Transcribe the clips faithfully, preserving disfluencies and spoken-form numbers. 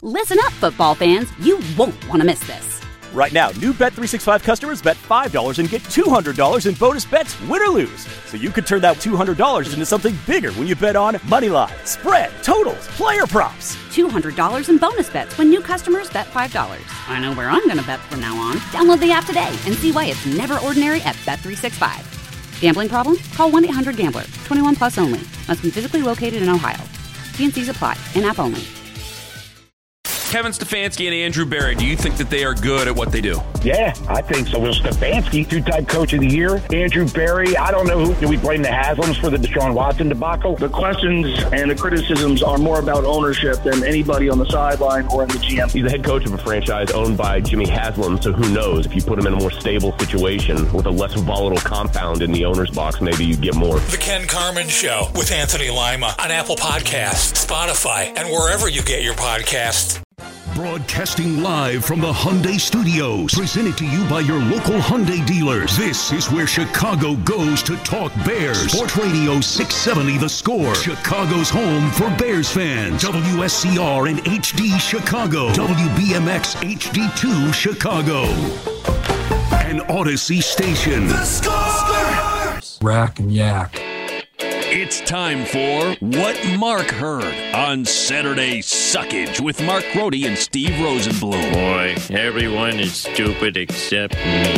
Listen up, football fans. You won't want to miss this. Right now, new Bet three sixty-five customers bet five dollars and get two hundred dollars in bonus bets, win or lose. So you could turn that two hundred dollars into something bigger when you bet on money line, spread, totals, player props. two hundred dollars in bonus bets when new customers bet five dollars. I know where I'm going to bet from now on. Download the app today and see why it's never ordinary at Bet three sixty-five. Gambling problem? Call one eight hundred gambler. twenty-one plus only. Must be physically located in Ohio. T and C's apply. In-app only. Kevin Stefanski and Andrew Berry, do you think that they are good at what they do? Yeah, I think so. Well, Stefanski, two-time coach of the year. Andrew Berry, I don't know who. Do we blame the Haslams for the Deshaun Watson debacle? The questions and the criticisms are more about ownership than anybody on the sideline or in the G M. He's the head coach of a franchise owned by Jimmy Haslam, so who knows? If you put him in a more stable situation with a less volatile compound in the owner's box, maybe you get more. The Ken Carman Show with Anthony Lima on Apple Podcasts, Spotify, and wherever you get your podcasts. Broadcasting live from the Hyundai Studios, presented to you by your local Hyundai dealers. This is where Chicago goes to talk Bears. Sports Radio six seventy The Score, Chicago's home for Bears fans. W S C R and H D Chicago, W B M X H D two Chicago, an Odyssey station. The Score! Rack and Yak. It's time for What Mark Heard on Saturday Suckage with Mark Grody and Steve Rosenblum. Boy, everyone is stupid except me.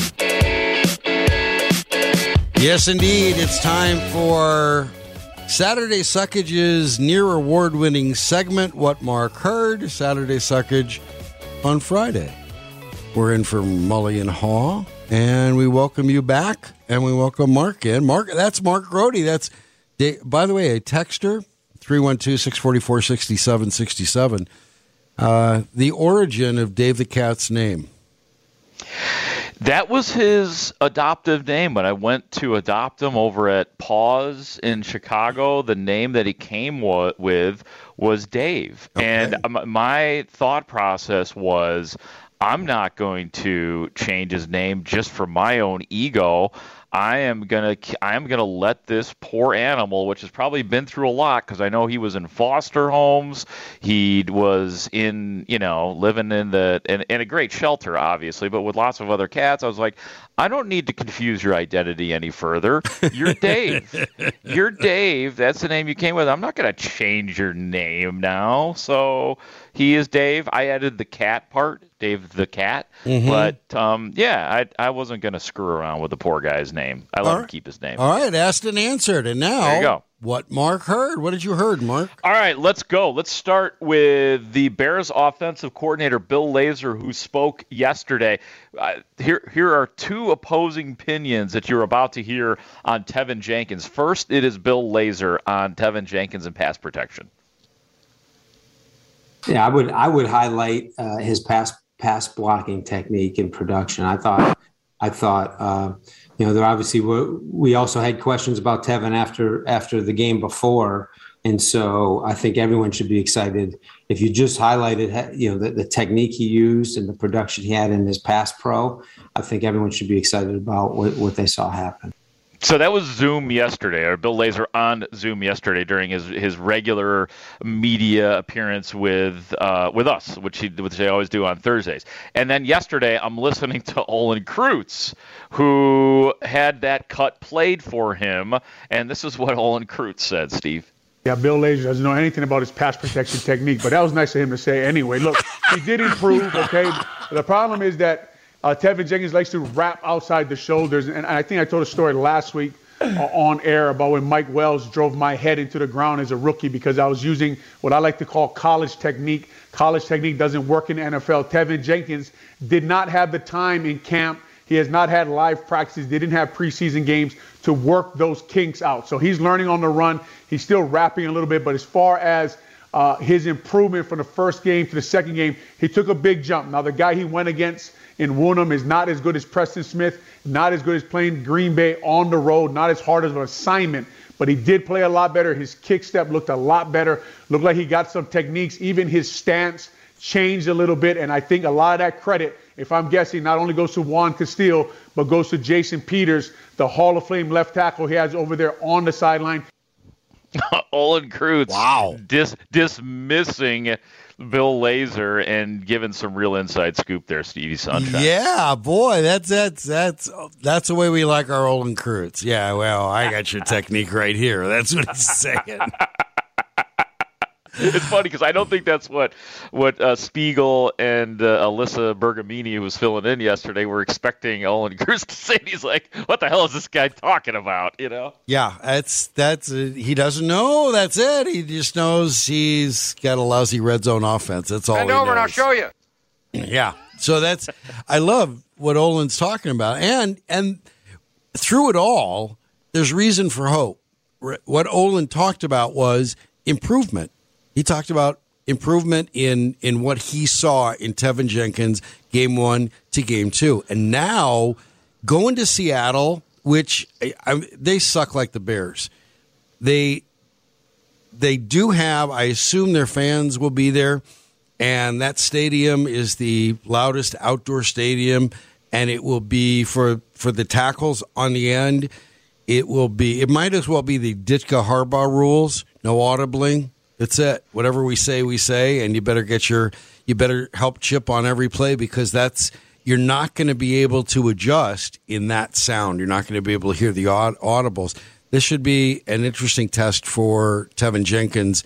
Yes, indeed. It's time for Saturday Suckage's near award-winning segment, What Mark Heard. Saturday Suckage on Friday. We're in for Mully and Haw, and we welcome you back, and we welcome Mark in. Mark, that's Mark Grody. That's By the way, a texter, three one two, six four four, six seven six seven, uh, the origin of Dave the Cat's name. That was his adoptive name. When I went to adopt him over at Paws in Chicago, the name that he came wa- with was Dave. Okay. And um, my thought process was, I'm not going to change his name just for my own ego. I am gonna I am gonna let this poor animal, which has probably been through a lot, because I know he was in foster homes, he was in you know living in the in, in a great shelter, obviously, but with lots of other cats. I was like, I don't need to confuse your identity any further. You're Dave. You're Dave. That's the name you came with. I'm not gonna change your name now. So he is Dave. I added the cat part, Dave the Cat. Mm-hmm. But, um, yeah, I I wasn't going to screw around with the poor guy's name. I let All him right. keep his name. All right, asked and answered. And now, there you go. What Mark heard. What did you heard, Mark? All right, let's go. Let's start with the Bears offensive coordinator, Bill Lazor, who spoke yesterday. Uh, here, here are two opposing opinions that you're about to hear on Tevin Jenkins. First, it is Bill Lazor on Tevin Jenkins and pass protection. Yeah, I would I would highlight uh, his pass pass blocking technique and production. I thought I thought uh, you know there obviously were, we also had questions about Tevin after after the game before, and so I think everyone should be excited. If you just highlighted you know the, the technique he used and the production he had in his pass pro, I think everyone should be excited about what, what they saw happen. So that was Zoom yesterday, or Bill Lazor on Zoom yesterday during his, his regular media appearance with uh, with us, which he which they always do on Thursdays. And then yesterday, I'm listening to Olin Kreutz, who had that cut played for him, and this is what Olin Kreutz said, Steve. Yeah, Bill Lazor doesn't know anything about his pass protection technique, but that was nice of him to say anyway. Look, he did improve, okay? The problem is that Uh, Tevin Jenkins likes to wrap outside the shoulders, and I think I told a story last week uh, on air about when Mike Wells drove my head into the ground as a rookie because I was using what I like to call college technique. College technique doesn't work in the N F L. Tevin Jenkins did not have the time in camp. He has not had live practices. They didn't have preseason games to work those kinks out. So he's learning on the run. He's still rapping a little bit, but as far as uh, his improvement from the first game to the second game, he took a big jump. Now, the guy he went against in Woonham is not as good as Preston Smith, not as good as playing Green Bay on the road, not as hard as an assignment, but he did play a lot better. His kick step looked a lot better. Looked like he got some techniques. Even his stance changed a little bit, and I think a lot of that credit, if I'm guessing, not only goes to Juan Castillo, but goes to Jason Peters, the Hall of Fame left tackle he has over there on the sideline. Olin Kreutz wow. dis- dismissing Bill Lazor and giving some real inside scoop there, Stevie Sunshine. Yeah, boy, that's that's that's that's the way we like our Olin Kreutz. Yeah, well, I got your technique right here. That's what he's saying. It's funny because I don't think that's what what uh, Spiegel and uh, Alyssa Bergamini, who was filling in yesterday, were expecting Olin Kreutz to say. He's like, "What the hell is this guy talking about?" You know? Yeah, that's that's uh, he doesn't know. That's it. He just knows he's got a lousy red zone offense. That's all. Bend he over knows. and I'll show you. Yeah. So that's I love what Olin's talking about, and and through it all, there's reason for hope. What Olin talked about was improvement. He talked about improvement in, in what he saw in Tevin Jenkins game one to game two. And now going to Seattle, which I, I, they suck like the Bears. They they do have, I assume their fans will be there, and that stadium is the loudest outdoor stadium, and it will be for, for the tackles on the end. It will be, it might as well be the Ditka Harbaugh rules, no audibling. That's it. Whatever we say, we say, and you better get your, you better help Chip on every play because that's, you're not going to be able to adjust in that sound. You're not going to be able to hear the aud- audibles. This should be an interesting test for Tevin Jenkins,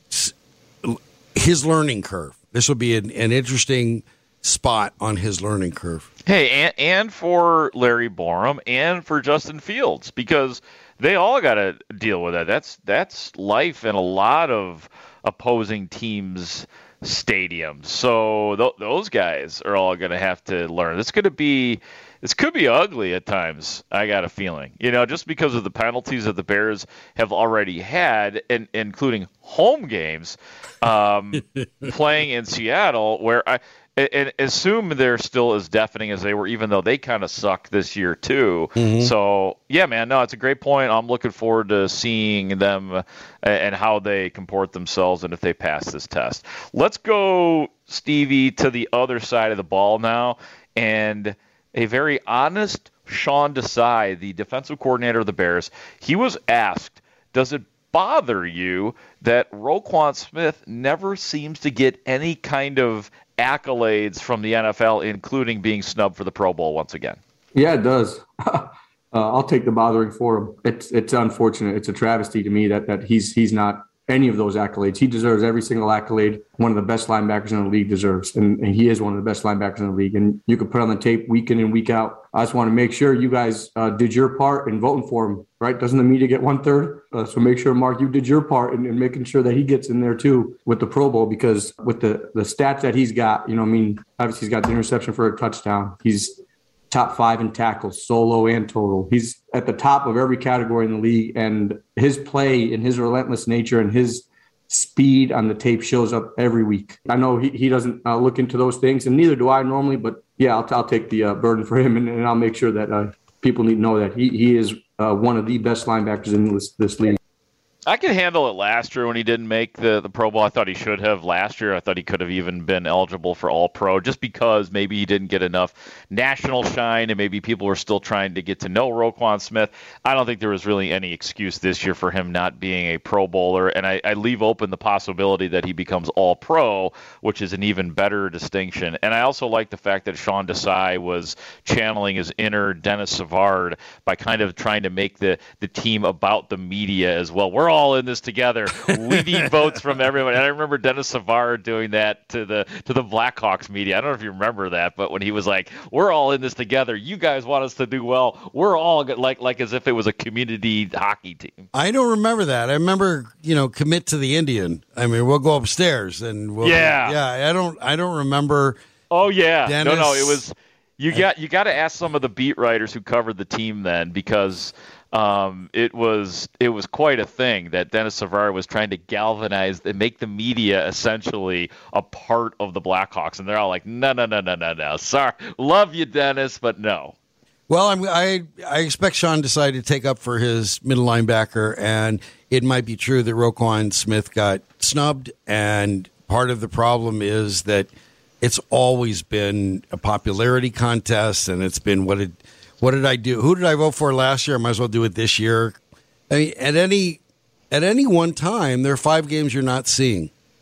his learning curve. This will be an, an interesting spot on his learning curve. Hey, and, and for Larry Borom and for Justin Fields, because they all got to deal with that. That's that's life in a lot of opposing teams' stadiums. So th- those guys are all going to have to learn. This going to be this could be ugly at times. I got a feeling, you know, just because of the penalties that the Bears have already had, and including home games, um, playing in Seattle, where I. And assume they're still as deafening as they were, even though they kind of suck this year too. Mm-hmm. So, yeah, man, no, it's a great point. I'm looking forward to seeing them and how they comport themselves and if they pass this test. Let's go, Stevie, to the other side of the ball now. And a very honest Sean Desai, the defensive coordinator of the Bears, he was asked, does it bother you that Roquan Smith never seems to get any kind of accolades from the N F L, including being snubbed for the Pro Bowl once again? Yeah, it does. uh, I'll take the bothering for him. It's it's unfortunate. It's a travesty to me that that he's he's not any of those accolades. He deserves every single accolade one of the best linebackers in the league deserves, and, and he is one of the best linebackers in the league. And you can put on the tape week in and week out. I just want to make sure you guys uh, did your part in voting for him, right? Doesn't the media get one third? Uh, so make sure, Mark, you did your part in, in making sure that he gets in there too with the Pro Bowl, because with the, the stats that he's got, you know, I mean, obviously he's got the interception for a touchdown. He's top five in tackles, solo and total. He's at the top of every category in the league, and his play and his relentless nature and his speed on the tape shows up every week. I know he, he doesn't uh, look into those things, and neither do I normally, but yeah, I'll, I'll take the uh, burden for him, and, and I'll make sure that uh, people need to know that he, he is uh, one of the best linebackers in this, this league. I could handle it last year when he didn't make the, the Pro Bowl. I thought he should have last year. I thought he could have even been eligible for All-Pro just because maybe he didn't get enough national shine and maybe people were still trying to get to know Roquan Smith. I don't think there was really any excuse this year for him not being a Pro Bowler, and I, I leave open the possibility that he becomes All-Pro, which is an even better distinction. And I also like the fact that Sean Desai was channeling his inner Dennis Savard by kind of trying to make the, the team about the media as well. We're all all in this together. We need votes from everyone. And I remember Dennis Savard doing that to the to the Blackhawks media. I don't know if you remember that, but when he was like, "We're all in this together. You guys want us to do well. We're all like like as if it was a community hockey team." I don't remember that. I remember, you know, commit to the Indian. I mean, we'll go upstairs and we'll, yeah, yeah. I don't I don't remember. Oh yeah, Dennis. no, no. It was you got you got to ask some of the beat writers who covered the team then, because Um, it was it was quite a thing that Dennis Savard was trying to galvanize and make the media essentially a part of the Blackhawks, and they're all like, no, no, no, no, no, no. Sorry, love you, Dennis, but no. Well, I'm, I I expect Sean decided to take up for his middle linebacker, and it might be true that Roquan Smith got snubbed, and part of the problem is that it's always been a popularity contest, and it's been what it. What did I do? Who did I vote for last year? I might as well do it this year. I mean, at any at any one time, there are five games you're not seeing.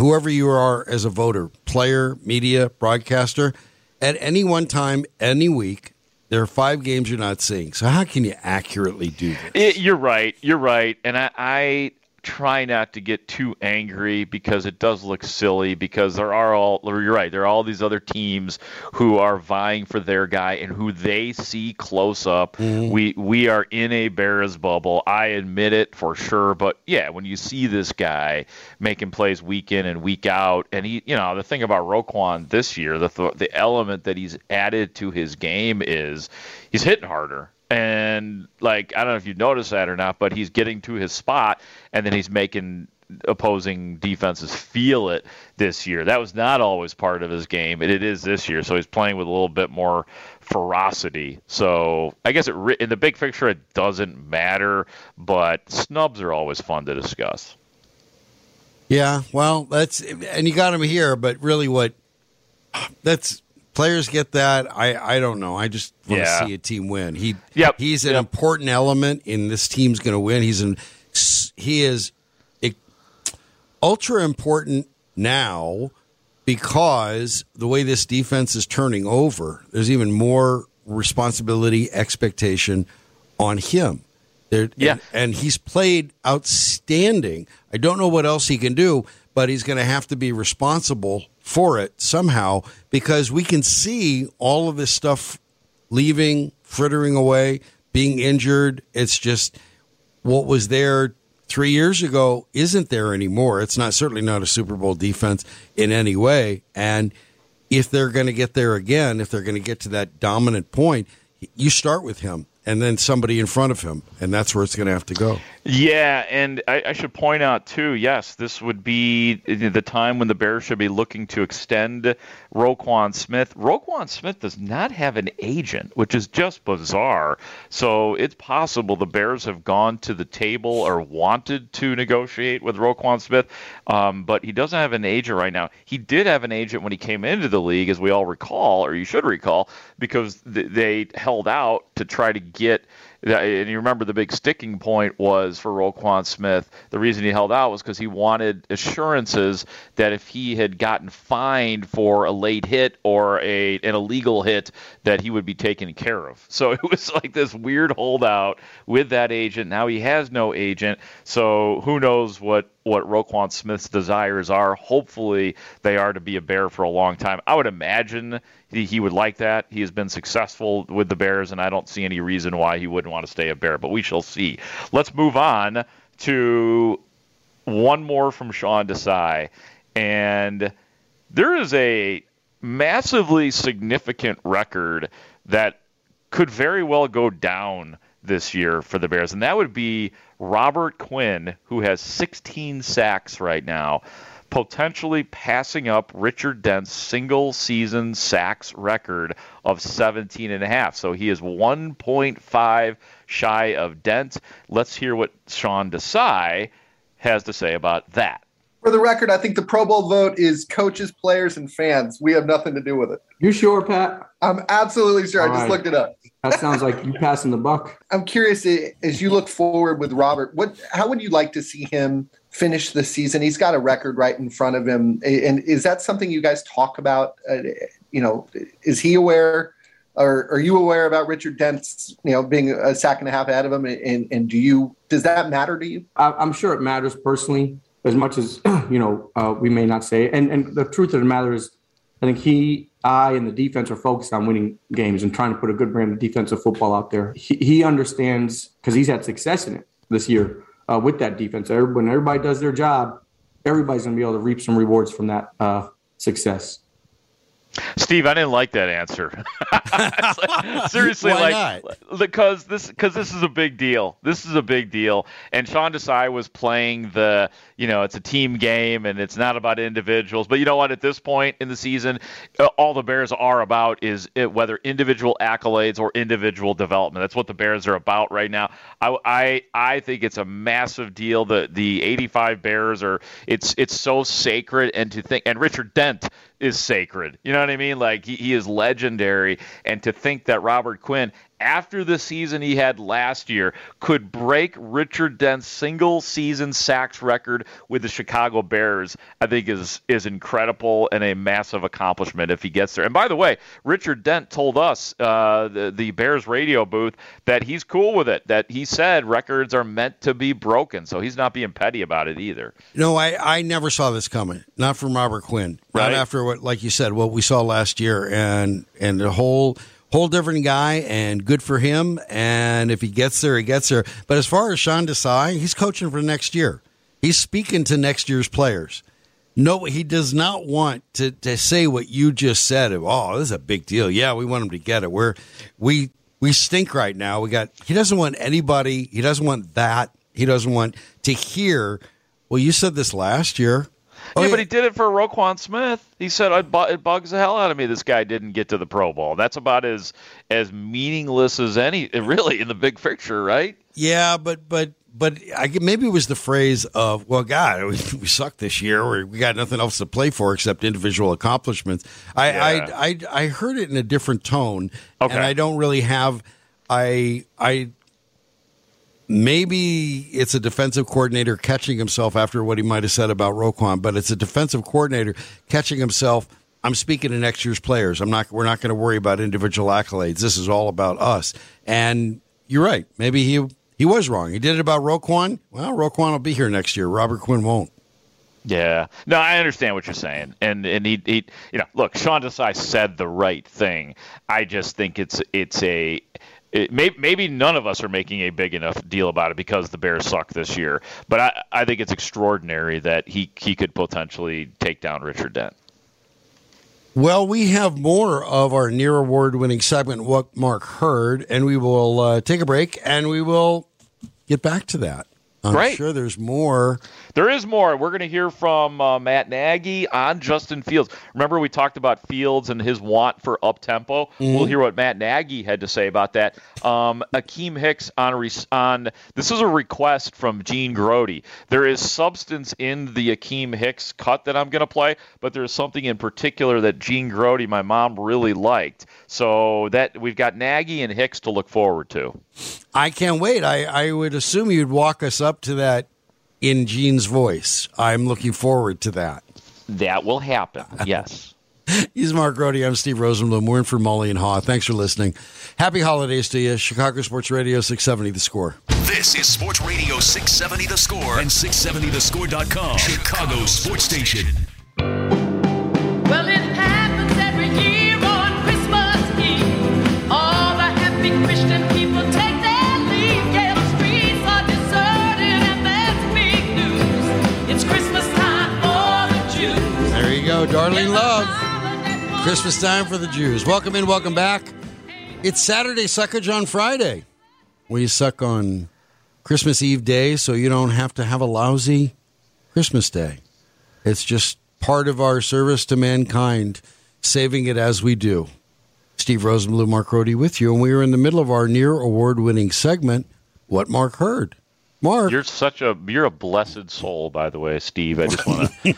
whoever you are as a voter, player, media, broadcaster, at any one time, any week, there are five games you're not seeing. So how can you accurately do this? It, you're right. You're right. And I, I try not to get too angry because it does look silly because there are all, you're right, there are all these other teams who are vying for their guy and who they see close up. Mm-hmm. We we are in a Bears bubble. I admit it for sure. But, yeah, when you see this guy making plays week in and week out, and he, you know, the thing about Roquan this year, the the element that he's added to his game is he's hitting harder. And, like, I don't know if you noticed that or not, but he's getting to his spot, and then he's making opposing defenses feel it this year. That was not always part of his game. It, it is this year, so he's playing with a little bit more ferocity. So I guess it, in the big picture, it doesn't matter, but snubs are always fun to discuss. Yeah, well, that's and you got him here, but really what that's – players get that. I, I don't know. I just want yeah. to see a team win. He yep. He's an yep. important element in this team's going to win. He's an he is a, ultra important now because the way this defense is turning over, there's even more responsibility, expectation on him. There, yeah. and, and he's played outstanding. I don't know what else he can do, but he's going to have to be responsible for it somehow because we can see all of this stuff leaving, frittering away, being injured. It's just what was there three years ago isn't there anymore. It's not certainly not a Super Bowl defense in any way. And if they're going to get there again, if they're going to get to that dominant point, you start with him and then somebody in front of him, and that's where it's going to have to go. Yeah, and I, I should point out, too, yes, this would be the time when the Bears should be looking to extend Roquan Smith. Roquan Smith does not have an agent, which is just bizarre. So it's possible the Bears have gone to the table or wanted to negotiate with Roquan Smith, um, but he doesn't have an agent right now. He did have an agent when he came into the league, as we all recall, or you should recall, because th- they held out to try to get – and you remember the big sticking point was for Roquan Smith. The reason he held out was because he wanted assurances that if he had gotten fined for a late hit or a an illegal hit, that he would be taken care of. So it was like this weird holdout with that agent. Now he has no agent, so who knows what what Roquan Smith's desires are. Hopefully they are to be a Bear for a long time. I would imagine he, he would like that. He has been successful with the Bears, and I don't see any reason why he wouldn't want to stay a Bear, but we shall see. Let's move on to one more from Sean Desai. And there is a massively significant record that could very well go down this year for the Bears, and that would be Robert Quinn, who has sixteen sacks right now, potentially passing up Richard Dent's single-season sacks record of seventeen and a half. So he is one point five shy of Dent. Let's hear what Sean Desai has to say about that. For the record, I think the Pro Bowl vote is coaches, players, and fans. We have nothing to do with it. You sure, Pat? I'm absolutely sure. All I just right. looked it up. That sounds like you passing the buck. I'm curious, as you look forward with Robert, what, how would you like to see him finish the season? He's got a record right in front of him. And is that something you guys talk about? Uh, you know, is he aware, or are you aware about Richard Dent's, you know, being a sack and a half ahead of him? And, and do you, does that matter to you? I'm sure it matters personally, as much as, you know, uh, we may not say it. And, and the truth of the matter is, I think he, I, and the defense are focused on winning games and trying to put a good brand of defensive football out there. He, he understands, because he's had success in it this year uh, with that defense. When everybody does their job, everybody's going to be able to reap some rewards from that uh, success. Steve, I didn't like that answer. like, seriously, Why like not? because this because this is a big deal. This is a big deal. And Sean Desai was playing the, you know, it's a team game and it's not about individuals. But you know what? At this point in the season, uh, all the Bears are about is it, whether individual accolades or individual development. That's what the Bears are about right now. I I, I think it's a massive deal. The the eighty-five Bears are it's it's so sacred, and to think and Richard Dent is sacred. You know what I mean? Like he, he is legendary, and to think that Robert Quinn after the season he had last year, could break Richard Dent's single-season sacks record with the Chicago Bears, I think is is incredible and a massive accomplishment if he gets there. And by the way, Richard Dent told us, uh, the, the Bears radio booth, that he's cool with it, that he said records are meant to be broken, so he's not being petty about it either. No, I, I never saw this coming, not from Robert Quinn. Not Right. after what, like you said, what we saw last year, and and the whole whole different guy, and good for him. And if he gets there, he gets there. But as far as Sean Desai, he's coaching for next year. He's speaking to next year's players. No, he does not want to, to say what you just said. Of, oh, this is a big deal. Yeah, we want him to get it. We're we we stink right now. We got. He doesn't want anybody. He doesn't want that. He doesn't want to hear. Well, you said this last year. Oh, yeah, yeah, but he did it for Roquan Smith. He said, it bu- it bugs the hell out of me this guy didn't get to the Pro Bowl. That's about as as meaningless as any, really, in the big picture, right? Yeah, but but but I, maybe it was the phrase of, well, God, we, we suck this year. We, we got nothing else to play for except individual accomplishments. I Yeah. I, I I heard it in a different tone, Okay. and I don't really have. I I maybe it's a defensive coordinator catching himself after what he might have said about Roquan, but it's a defensive coordinator catching himself. I'm speaking to next year's players. I'm not. We're not going to worry about individual accolades. This is all about us. And you're right. Maybe he he was wrong. He did it about Roquan. Well, Roquan will be here next year. Robert Quinn won't. Yeah. No, I understand what you're saying. And and he, he you know, look, Sean Desai said the right thing. I just think it's it's a It may, maybe none of us are making a big enough deal about it because the Bears suck this year. But I, I think it's extraordinary that he, he could potentially take down Richard Dent. Well, we have more of our near award-winning segment, What Mark Heard, and we will uh, take a break, and we will get back to that. I'm Great. sure there's more. There is more. We're going to hear from uh, Matt Nagy on Justin Fields. Remember we talked about Fields and his want for up-tempo? Mm-hmm. We'll hear what Matt Nagy had to say about that. Um, Akeem Hicks on, re- on – this is a request from Gene Grody. There is substance in the Akeem Hicks cut that I'm going to play, but there's something in particular that Gene Grody, my mom, really liked. So that we've got Nagy and Hicks to look forward to. I can't wait. I, I would assume you'd walk us up to that in Gene's voice. I'm looking forward to that. That will happen, yes. He's Mark Grody. I'm Steve Rosenblum. We're in for Mully and Haw. Thanks for listening. Happy holidays to you. Chicago Sports Radio six seventy The Score. This is Sports Radio six seventy The Score and six seventy the score dot com, Chicago Sports Station. Well, it happens every year on Christmas Eve. All the happy Christian people take their leave. Yeah, the streets are deserted, and that's big news. It's Christmas time for the Jews. There you go. Darlene Love. Christmas time for the Jews. Welcome in. Welcome back. It's Saturday Suckage on Friday. We suck on Christmas Eve day so you don't have to have a lousy Christmas day. It's just part of our service to mankind, saving it as we do. Steve Rosenblum, Mark Grody with you, and we are in the middle of our near award-winning segment, What Mark Heard. Mark. You're such a you're a blessed soul, by the way, Steve. I just want to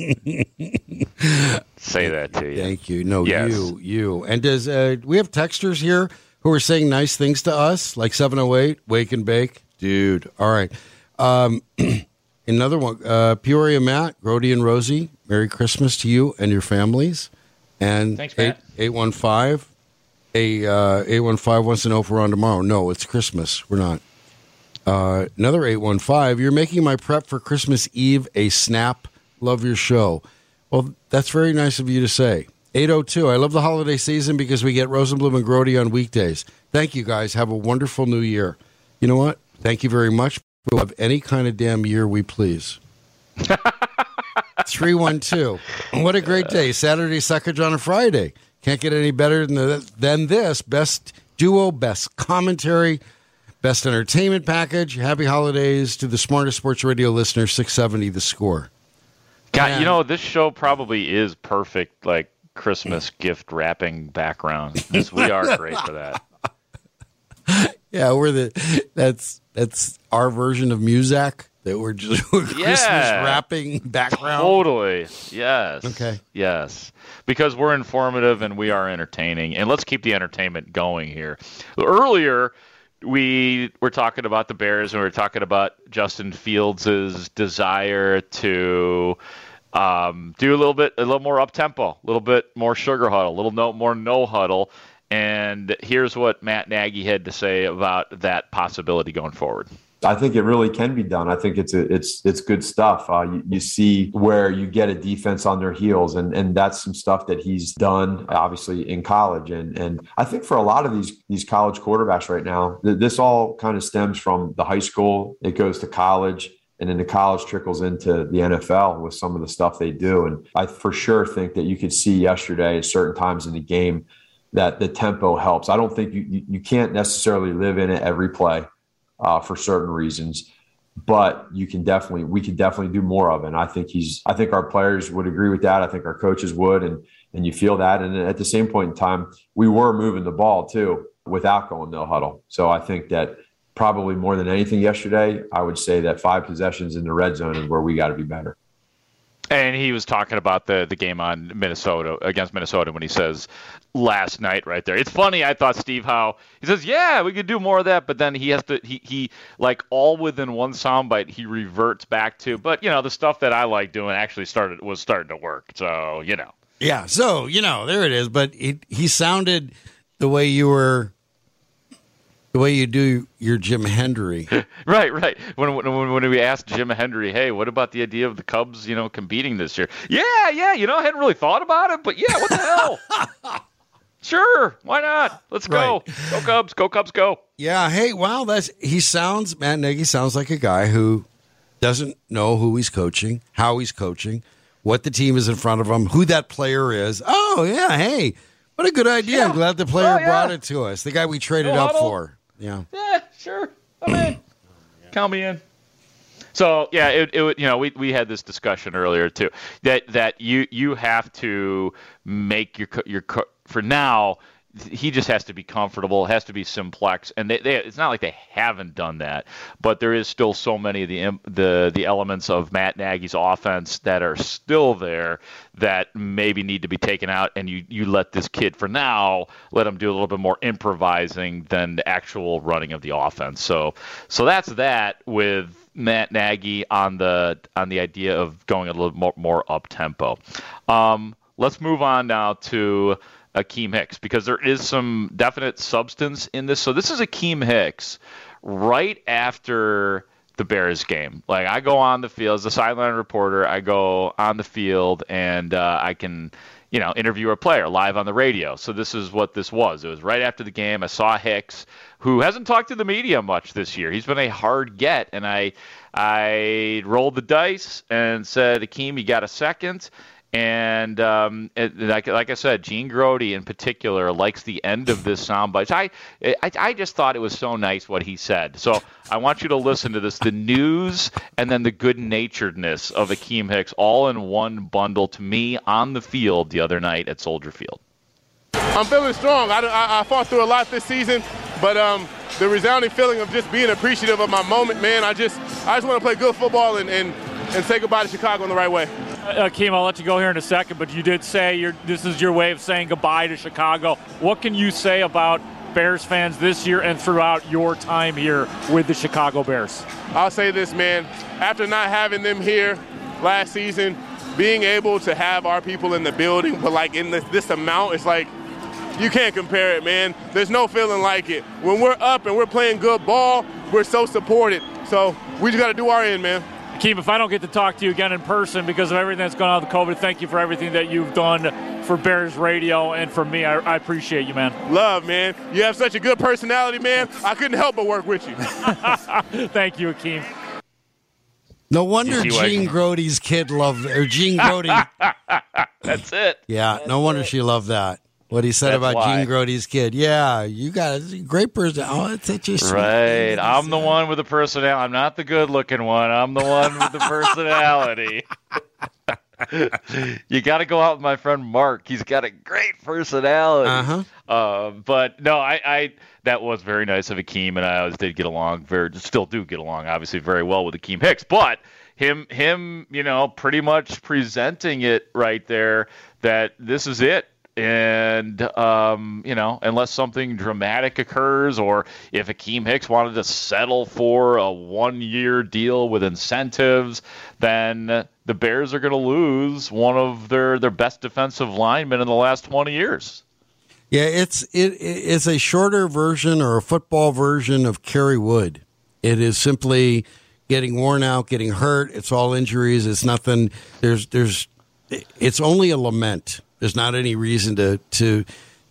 say that to you. Thank you. No, Yes. you, you. And does uh, we have texters here who are saying nice things to us, like seven oh eight, Wake and Bake? Dude, all right. Um, another one, uh, Peoria Matt, Grody and Rosie, Merry Christmas to you and your families. And Thanks, Matt. eight one five, a, uh, eight one five wants to know if we're on tomorrow. No, it's Christmas. We're not. Uh, another eight one five, you're making my prep for Christmas Eve a snap. Love your show. Well, that's very nice of you to say. eight oh two, I love the holiday season because we get Rosenblum and Grody on weekdays. Thank you, guys. Have a wonderful new year. You know what? Thank you very much. We'll have any kind of damn year we please. three one two, what a great day. Saturday Suckage on a Friday. Can't get any better than, the, than this. Best duo, best commentary, best entertainment package. Happy holidays to the smartest sports radio listener, six seventy The Score. God, Man. you know, this show probably is perfect, like, Christmas gift wrapping background. This, we are great for that. Yeah, we're the that's that's our version of Muzak. that we're just Christmas Yeah. wrapping background? Totally. Yes. Okay. Yes. Because we're informative and we are entertaining. And let's keep the entertainment going here. Earlier, we were talking about the Bears and we were talking about Justin Fields' desire to um, do a little bit, a little more up tempo, a little bit more sugar huddle, a little no, more no huddle. And here's what Matt Nagy had to say about that possibility going forward. I think it really can be done. I think it's a, it's it's good stuff. Uh, you, you see where you get a defense on their heels, and and that's some stuff that he's done, obviously, in college. And and I think for a lot of these these college quarterbacks right now, th- this all kind of stems from the high school. It goes to college, and then the college trickles into the N F L with some of the stuff they do. And I for sure think that you could see yesterday at certain times in the game that the tempo helps. I don't think you you, you can't necessarily live in it every play. Uh, for certain reasons, but you can definitely, we can definitely do more of it. And I think he's, I think our players would agree with that. I think our coaches would, and and you feel that. And at the same point in time, we were moving the ball too without going no huddle. So I think that probably more than anything yesterday, I would say that five possessions in the red zone is where we got to be better. And he was talking about the, the game on Minnesota against Minnesota when he says last night right there. It's funny. I thought Steve Howe, he says, yeah, we could do more of that. But then he has to, he, he like all within one soundbite, he reverts back to, but you know, the stuff that I like doing actually started, was starting to work. So, you know. Yeah. So, you know, there it is. But it, he sounded the way you were, the way you do your Jim Hendry. Right, right. When, when when we asked Jim Hendry, hey, what about the idea of the Cubs, you know, competing this year? Yeah, yeah, you know, I hadn't really thought about it, but yeah, what the hell? Sure, why not? Let's go. Right. Go Cubs, go Cubs, go. Yeah, hey, wow, that's he sounds, Matt Nagy sounds like a guy who doesn't know who he's coaching, how he's coaching, what the team is in front of him, who that player is. Oh, yeah, hey, what a good idea. Yeah. I'm glad the player oh, yeah. brought it to us, the guy we traded no up huddle. for. Yeah. Yeah, sure. I'm in. Count me in. So yeah, it, it you know we, we had this discussion earlier too that that you you have to make your your for now. He just has to be comfortable, has to be simplex, and they, they, it's not like they haven't done that, but there is still so many of the the the elements of Matt Nagy's offense that are still there that maybe need to be taken out, and you, you let this kid, for now, let him do a little bit more improvising than the actual running of the offense. So so that's that with Matt Nagy on the on the idea of going a little more, more up-tempo. Um, let's move on now to Akeem Hicks, because there is some definite substance in this. So this is Akeem Hicks right after the Bears game. Like, I go on the field as a sideline reporter. I go on the field and uh, I can, you know, interview a player live on the radio. So this is what this was. It was right after the game. I saw Hicks, who hasn't talked to the media much this year. He's been a hard get, and I I rolled the dice and said, Akeem, you got a second? And um, it, like, like I said, Gene Grody in particular likes the end of this soundbite. I, I I just thought it was so nice what he said. So I want you to listen to this: the news and then the good-naturedness of Akeem Hicks, all in one bundle to me on the field the other night at Soldier Field. I'm feeling strong. I, I, I fought through a lot this season, but um, the resounding feeling of just being appreciative of my moment, man. I just I just want to play good football and, and, and say goodbye to Chicago in the right way. Akeem, I'll let you go here in a second, but you did say you're, this is your way of saying goodbye to Chicago. What can you say about Bears fans this year and throughout your time here with the Chicago Bears? I'll say this, man. After not having them here last season, being able to have our people in the building, but like in this, this amount, it's like you can't compare it, man. There's no feeling like it. When we're up and we're playing good ball, we're so supported. So we just got to do our end, man. Akeem, if I don't get to talk to you again in person because of everything that's gone on with COVID, thank you for everything that you've done for Bears Radio and for me. I, I appreciate you, man. Love, man. You have such a good personality, man. I couldn't help but work with you. Thank you, Akeem. No wonder Gene Grody's kid loved, or Gene Grody. That's it. Yeah, That's no wonder it. she loved that. What he said That's about why. Gene Grody's kid. Yeah, you got a great person. Oh, it's such a sweet Right. thing. I'm the one with the personality. I'm not the good-looking one. I'm the one with the personality. you got to go out with my friend Mark. He's got a great personality. Uh-huh. Uh, but no, I, I that was very nice of Akeem, and I always did get along, very still do get along, obviously very well with Akeem Hicks. But him, him, you know, pretty much presenting it right there that this is it. And, um, you know, unless something dramatic occurs, or if Akeem Hicks wanted to settle for a one-year deal with incentives, then the Bears are going to lose one of their, their best defensive linemen in the last twenty years. Yeah, it's it it's a shorter version or a football version of Kerry Wood. It is simply getting worn out, getting hurt. It's all injuries. It's nothing. There's there's it's only a lament. There's not any reason to to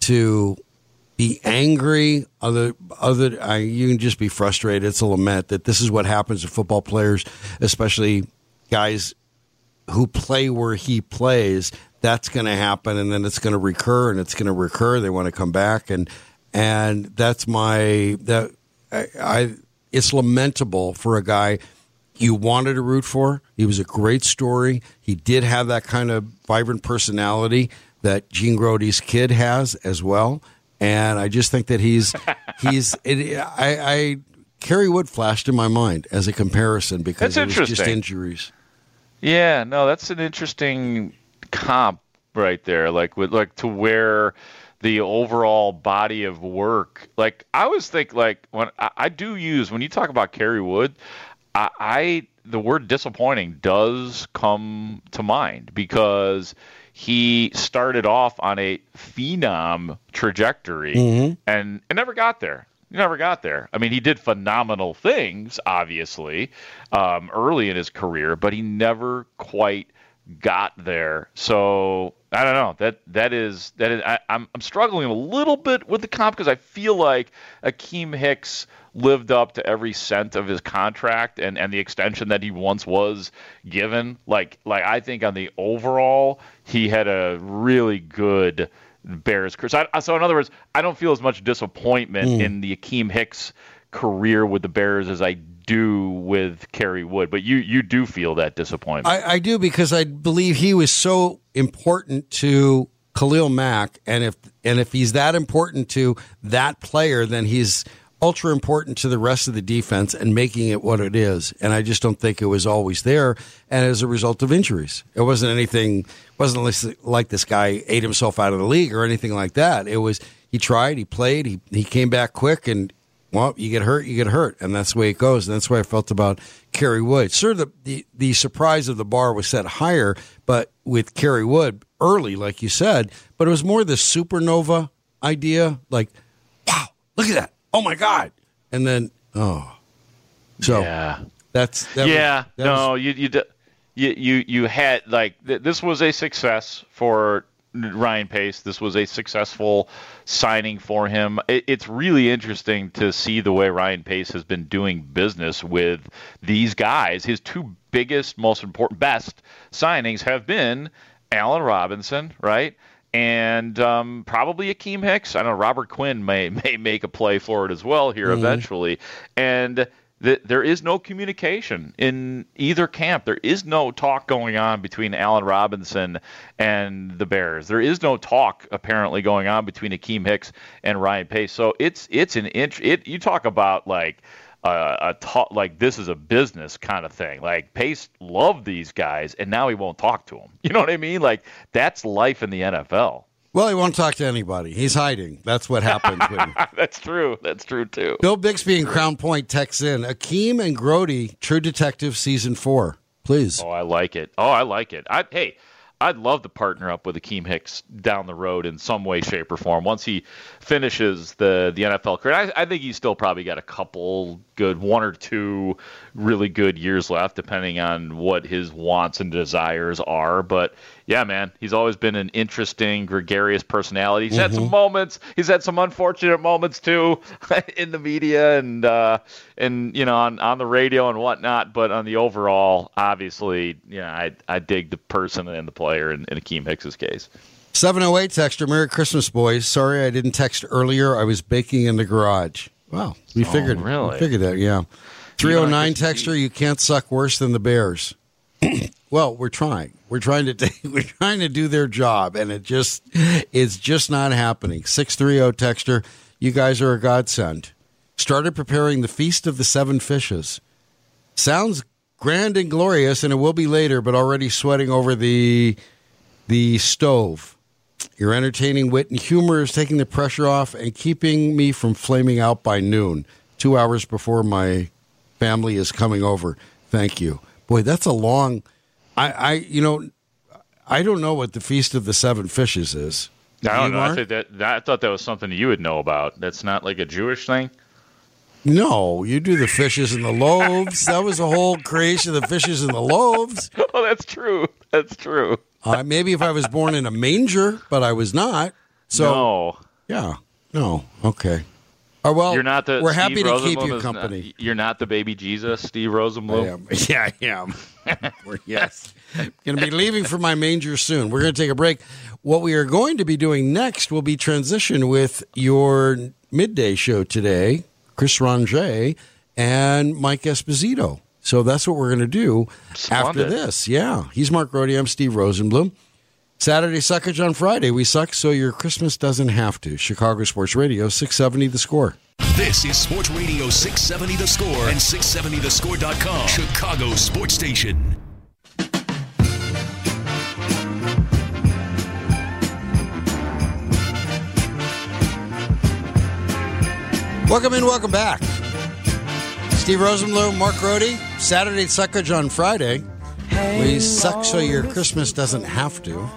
to be angry. Other other, I, you can just be frustrated. It's a lament that this is what happens to football players, especially guys who play where he plays. That's going to happen, and then it's going to recur, and it's going to recur. They want to come back, and and that's my that I, I. It's lamentable for a guy you wanted to root for. He was a great story. He did have that kind of vibrant personality that Gene Grody's kid has as well. And I just think that he's he's. It, I, I Kerry Wood flashed in my mind as a comparison because That's it was just interesting. injuries. Yeah, no, that's an interesting comp right there. Like with like to where the overall body of work. Like I always think like when I, I do use when you talk about Kerry Wood. I, I the word disappointing does come to mind because he started off on a phenom trajectory Mm-hmm. and, and never got there. He never got there. I mean, he did phenomenal things, obviously, um, early in his career, but he never quite got there. So I don't know. That that is that is. I, I'm I'm struggling a little bit with the comp because I feel like Akeem Hicks lived up to every cent of his contract and, and the extension that he once was given. Like like I think on the overall, he had a really good Bears career. So, I, so in other words, I don't feel as much disappointment Mm. in the Akeem Hicks career with the Bears as I do with Kerry Wood. But you you do feel that disappointment. I, I do because I believe he was so important to Khalil Mack, and if and if he's that important to that player, then he's ultra important to the rest of the defense and making it what it is. And I just don't think it was always there. And as a result of injuries, it wasn't anything. Wasn't like this guy ate himself out of the league or anything like that. It was he tried, he played, he he came back quick, and well, you get hurt, you get hurt, and that's the way it goes. And that's the way I felt about Kerry Wood. Sure, the, the, the surprise of the bar was set higher, but with Kerry Wood early, like you said, but it was more the supernova idea, like, wow, look at that. Oh, my God. And then, oh. So yeah. that's that yeah, was, that no, was, you, you you you you had like th- this was a success for Ryan Pace. This was a successful signing for him. It, it's really interesting to see the way Ryan Pace has been doing business with these guys. His two biggest, most important, best signings have been Allen Robinson, right? And um, probably Akeem Hicks. I know Robert Quinn may may make a play for it as well here Mhm. eventually. And th- there is no communication in either camp. There is no talk going on between Allen Robinson and the Bears. There is no talk apparently going on between Akeem Hicks and Ryan Pace. So it's it's an int- it. You talk about like. Uh, a talk like this is a business kind of thing. Like Pace loved these guys, and now he won't talk to them. You know what I mean? Like that's life in the N F L. well, he won't talk to anybody. He's hiding. That's what happens. When, That's true. That's true too. Bill Bixby in Crown Point texts in, Akeem and Grody, True Detective Season four. Please. Oh, I like it. Oh, I like it. I, hey, I'd love to partner up with Akeem Hicks down the road in some way, shape, or form once he finishes the, the N F L career. I, I think he's still probably got a couple good, one or two really good years left, depending on what his wants and desires are. But yeah, man, he's always been an interesting, gregarious personality. He's had some moments. He's had some unfortunate moments too in the media and uh, and you know on, on the radio and whatnot. But on the overall, obviously, yeah, I I dig the person and the player in, in Akeem Hicks's case. seven oh eight texter, Merry Christmas, boys. Sorry I didn't text earlier. I was baking in the garage. Wow, we Oh, figured. really? We figured that, yeah. three oh nine texter, you can't suck worse than the Bears. Well, we're trying. We're trying to take, we're trying to do their job, and it just it's just not happening. six three zero texter, you guys are a godsend. Started preparing the Feast of the Seven Fishes. Sounds grand and glorious, and it will be later, but already sweating over the the stove. Your entertaining wit and humor is taking the pressure off and keeping me from flaming out by noon, two hours before my family is coming over. Thank you. Boy, that's a long... I, I, you know, I don't know what the Feast of the Seven Fishes is. I don't You know. I, are? think that, that, I thought that was something you would know about. That's not like a Jewish thing? No, you do the fishes and the loaves. That was a whole creation of the fishes and the loaves. Oh, that's true. That's true. Uh, maybe if I was born in a manger, but I was not. So, no. Yeah. No. Okay. Uh, well, you're not the we're Steve happy to Rosenblum keep you is company. Not, you're not the baby Jesus, Steve Rosenblum? I am. Yeah, I am. We're- yes. Going to be leaving for my manger soon. We're going to take a break. What we are going to be doing next will be transition with your midday show today, Chris Ranger and Mike Esposito. So that's what we're going to do after Splendid. this. Yeah. He's Mark Rohde. I'm Steve Rosenblum. Saturday Suckage on Friday. We suck so your Christmas doesn't have to. Chicago Sports Radio, six seventy The Score. This is Sports Radio six seventy The Score and six seventy the score dot com, Chicago Sports Station. Welcome in, welcome back. Steve Rosenblum, Mark Rohde, Saturday Suckage on Friday. We suck so your Christmas doesn't have to.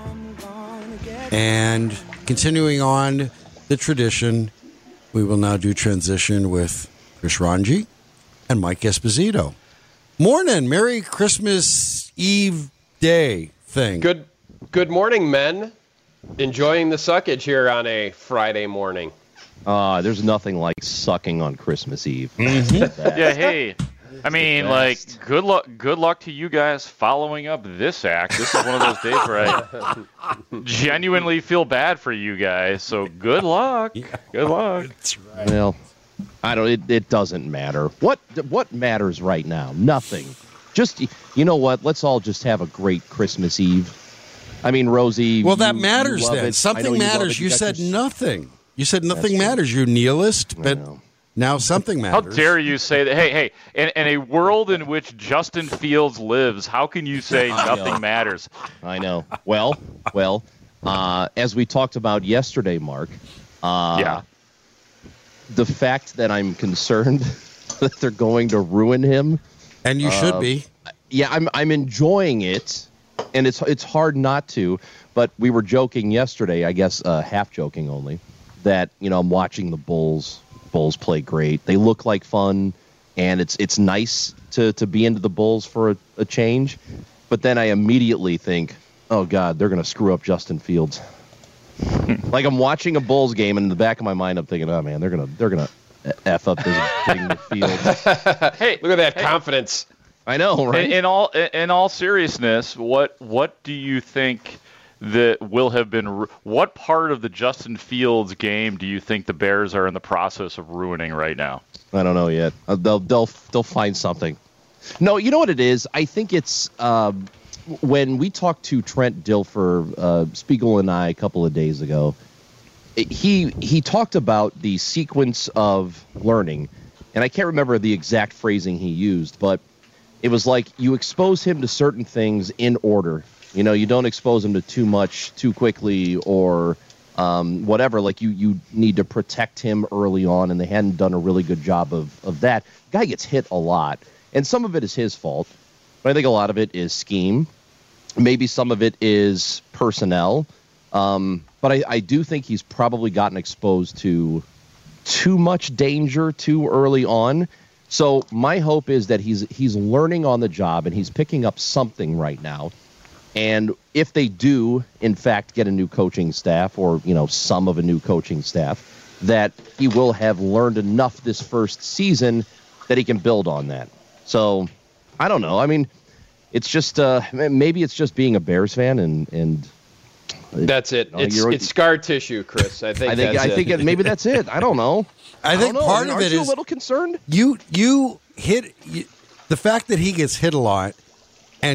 And continuing on the tradition, we will now do transition with Chris Ranji and Mike Esposito. Morning, Merry Christmas Eve Day thing. Good, good morning, men. Enjoying the suckage here on a Friday morning. Uh, there's nothing like sucking on Christmas Eve. Yeah, hey. I mean, like, good luck good luck to you guys following up this act. This is one of those days where I genuinely feel bad for you guys. So good luck. Good luck. That's right. Well, I don't. It, it doesn't matter. What what matters right now? Nothing. Just you know what? Let's all just have a great Christmas Eve. I mean, Rosie. Well, that you- matters you love then. it. I know Something you love matters. it. You got said your- nothing. You said nothing That's matters. You nihilist, but now something How matters. dare you say that? Hey, hey, in, in a world in which Justin Fields lives, how can you say I know. nothing matters? I know. Well, well, uh, as we talked about yesterday, Mark. Uh, Yeah. The fact that I'm concerned that they're going to ruin him, and you should uh, be. Yeah, I'm. I'm enjoying it, and it's it's hard not to. But we were joking yesterday, I guess, uh, half joking only, that you know I'm watching the Bulls. Bulls play great. They look like fun, and it's it's nice to to be into the Bulls for a, a change. But then I immediately think, oh God, they're going to screw up Justin Fields. Like I'm watching a Bulls game, and in the back of my mind, I'm thinking, oh man, they're gonna they're gonna f up this thing the field. Hey, look at that hey. confidence. I know, right? In, in all in all seriousness, what what do you think that will have been? ru- What part of the Justin Fields game do you think the Bears are in the process of ruining right now? I don't know yet. Uh, they'll they'll they'll find something. No, you know what it is? I think it's um, when we talked to Trent Dilfer, uh, Spiegel and I a couple of days ago. it- He he talked about the sequence of learning, and I can't remember the exact phrasing he used, but it was like you expose him to certain things in order. You know, you don't expose him to too much too quickly or um, whatever. Like you, you need to protect him early on, and they hadn't done a really good job of, of that. Guy gets hit a lot, and some of it is his fault, but I think a lot of it is scheme. Maybe some of it is personnel, um, but I, I do think he's probably gotten exposed to too much danger too early on. So my hope is that he's he's learning on the job and he's picking up something right now. And if they do, in fact, get a new coaching staff or, you know, some of a new coaching staff, that he will have learned enough this first season that he can build on that. So I don't know. I mean, it's just uh, maybe it's just being a Bears fan and and That's it. you know, It's you're- it's scar tissue, Chris. I think. I think that's I think it. it, maybe that's it. I don't know. I think don't know. part of Aren't it you is a little concerned. You you hit you, the fact that he gets hit a lot, and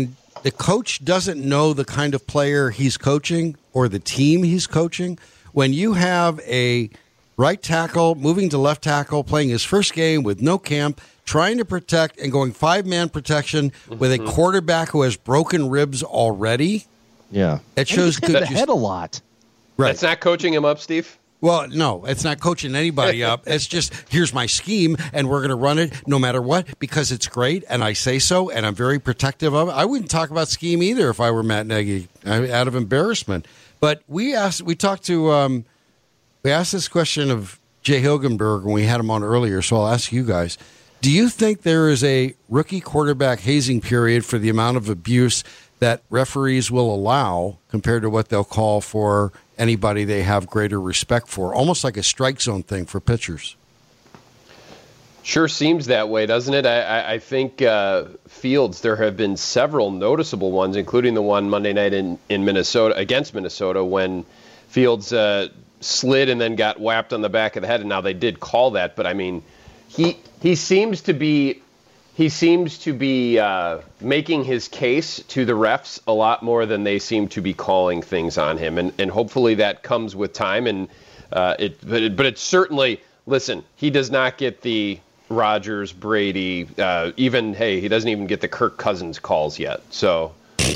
the coach doesn't know the kind of player he's coaching or the team he's coaching. When you have a right tackle moving to left tackle, playing his first game with no camp, trying to protect and going five-man protection mm-hmm. with a quarterback who has broken ribs already. Yeah. It shows good. The head a lot. Right. That's not coaching him up, Steve? Well, no, it's not coaching anybody up. It's just, here's my scheme, and we're going to run it no matter what because it's great, and I say so, and I'm very protective of it. I wouldn't talk about scheme either if I were Matt Nagy, out of embarrassment. But we asked, we talked to, um, we asked this question of Jay Hilgenberg when we had him on earlier, so I'll ask you guys. Do you think there is a rookie quarterback hazing period for the amount of abuse that referees will allow compared to what they'll call for anybody they have greater respect for, almost like a strike zone thing for pitchers? Sure seems that way, doesn't it? I, I, I think uh, Fields, there have been several noticeable ones, including the one Monday night in, in Minnesota against Minnesota when Fields uh, slid and then got whapped on the back of the head. And now they did call that, but I mean, he he seems to be he seems to be uh, making his case to the refs a lot more than they seem to be calling things on him, and and hopefully that comes with time. And uh, it but it, but it's certainly listen, he does not get the Rodgers, Brady, uh, even hey, he doesn't even get the Kirk Cousins calls yet. So.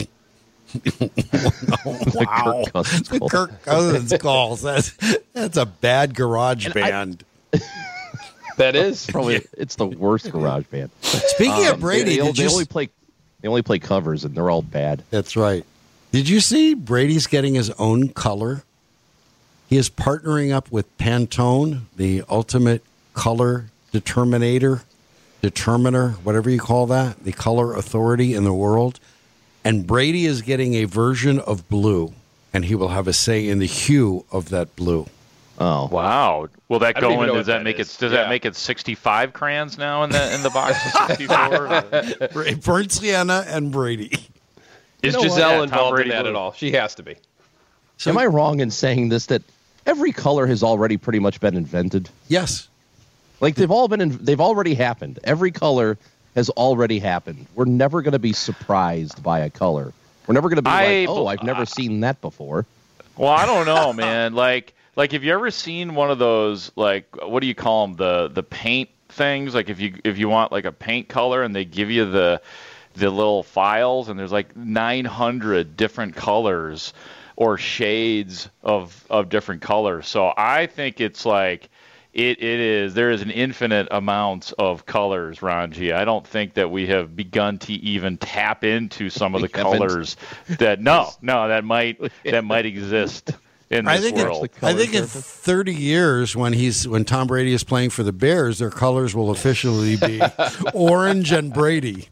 the wow. Kirk Cousins, the Kirk Cousins calls. That's that's a bad garage and band. I, that is probably it's the worst garage band. Speaking um, of Brady, they, they, did they you only play they only play covers and they're all bad. That's right. Did you see Brady's getting his own color? He is partnering up with Pantone, the ultimate color determinator, determiner, whatever you call that, the color authority in the world. And Brady is getting a version of blue, and he will have a say in the hue of that blue. Oh wow! Will that I don't go even in? know Does what that that make is. it? Does Yeah. that make it sixty-five crayons now in the in the box of sixty-four? Burnt sienna and Brady. Is You know Giselle what? involved Brady in that blue. at all? She has to be. So, am I wrong in saying this that every color has already pretty much been invented? Yes. Like they've all been, in, they've already happened. Every color has already happened. We're never going to be surprised by a color. We're never going to be I- like, oh, I've never seen that before. Well, I don't know, man. Like, like, have you ever seen one of those, like, what do you call them, the the paint things? Like, if you if you want like a paint color, and they give you the the little files, and there's like nine hundred different colors or shades of of different colors. So I think it's like. It it is. There is an infinite amount of colors, Ranji. I don't think that we have begun to even tap into some of the colors that no, no, that might that might exist in this I think world. In, I think in thirty years, when he's when Tom Brady is playing for the Bears, their colors will officially be orange and Brady.